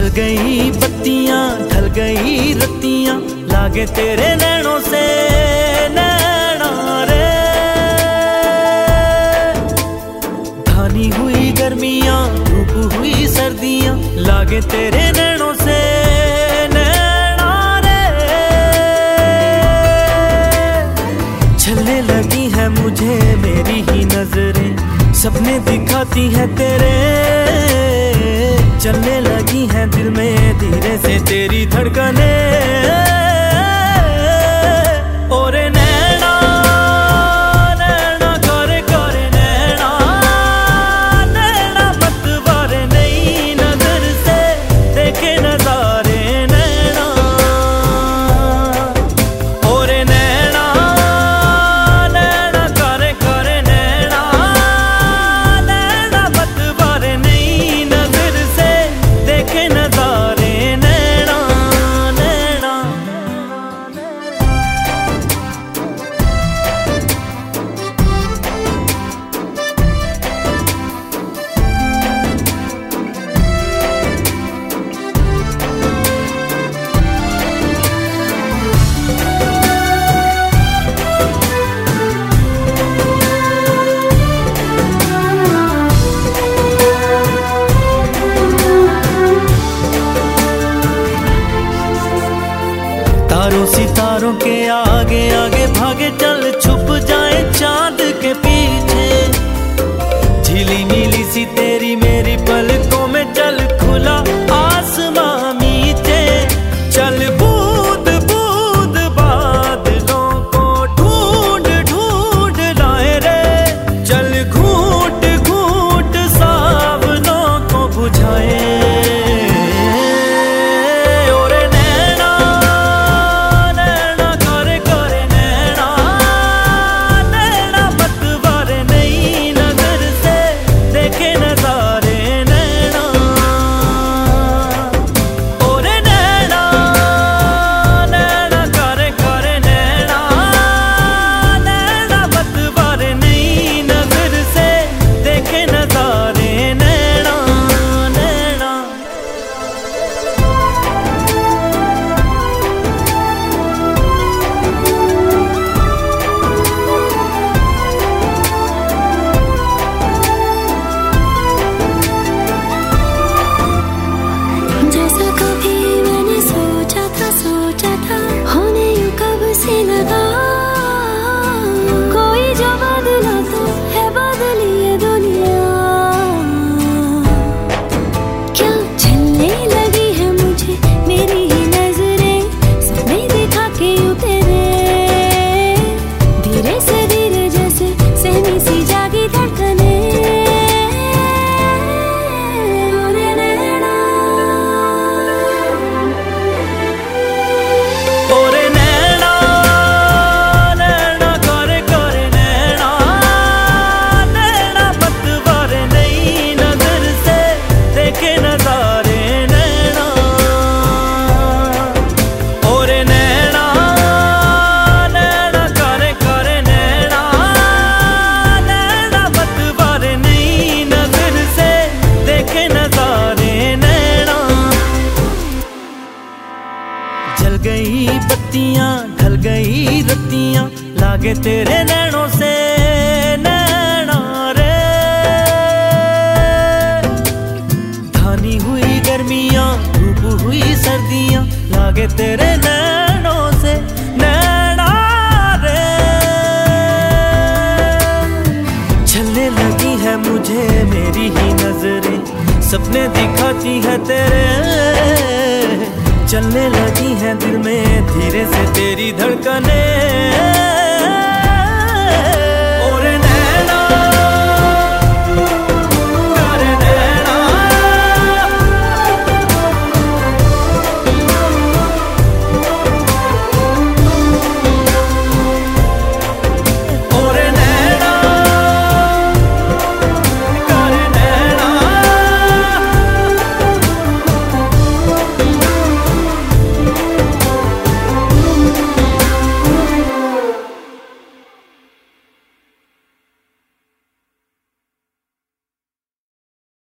गई बत्तियां, ढल गई रत्तियां, लागे तेरे नैनों से नैना रे। धानी हुई गर्मियां, धूप हुई सर्दियां, लागे तेरे नैनों से नैना रे। छलने लगी है मुझे मेरी ही नजरें, सपने दिखाती है तेरे। चलने लगी हैं दिल में धीरे से तेरी धड़कने। ओरे नैना नैना करे करे नैना, नैना मत वारे नई नजर से देखे नजारे नैना। ओरे नैना नैना करे करे नैना, नैना मत वारे नई नजर से देखे नजारे नैना नैना। तारों सितारों के आगे आगे भागे चल, छुप जाए चांद के पीछे। झिली मिली सी तेरी मेरी पलकों में, चल खुला आसमां मीचे। चल बूंद बूंद बादलों को ढूंढ ढूंढ लाए रे। चल घूंट घूंट सावनों को बुझाए। जल गई बत्तियां, ढल गई रत्तियां, लागे तेरे नैनों से नैना रे। धानी हुई गर्मियां, धूप हुई सर्दियां, लागे तेरे नैनों से नैना रे। छलने लगी है मुझे मेरी ही नजरें, सपने दिखाती है तेरे। चलने लगी हैं दिल में धीरे से तेरी धड़कने।